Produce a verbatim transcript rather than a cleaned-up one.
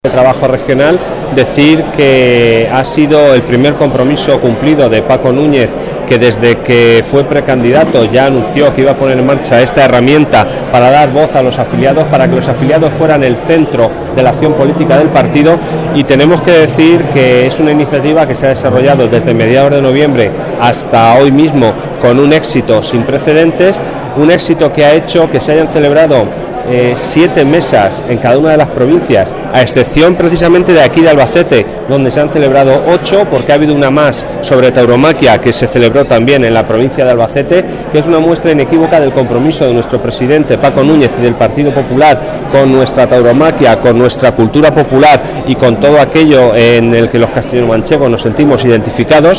de trabajo regional, decir que ha sido el primer compromiso cumplido de Paco Núñez, que desde que fue precandidato ya anunció que iba a poner en marcha esta herramienta para dar voz a los afiliados, para que los afiliados fueran el centro de la acción política del partido, y tenemos que decir que es una iniciativa que se ha desarrollado desde mediados de noviembre hasta hoy mismo con un éxito sin precedentes, un éxito que ha hecho que se hayan celebrado Eh, siete mesas en cada una de las provincias, a excepción precisamente de aquí de Albacete, donde se han celebrado ocho, porque ha habido una más sobre tauromaquia que se celebró también en la provincia de Albacete, que es una muestra inequívoca del compromiso de nuestro presidente Paco Núñez y del Partido Popular con nuestra tauromaquia, con nuestra cultura popular y con todo aquello en el que los castellanomanchegos nos sentimos identificados.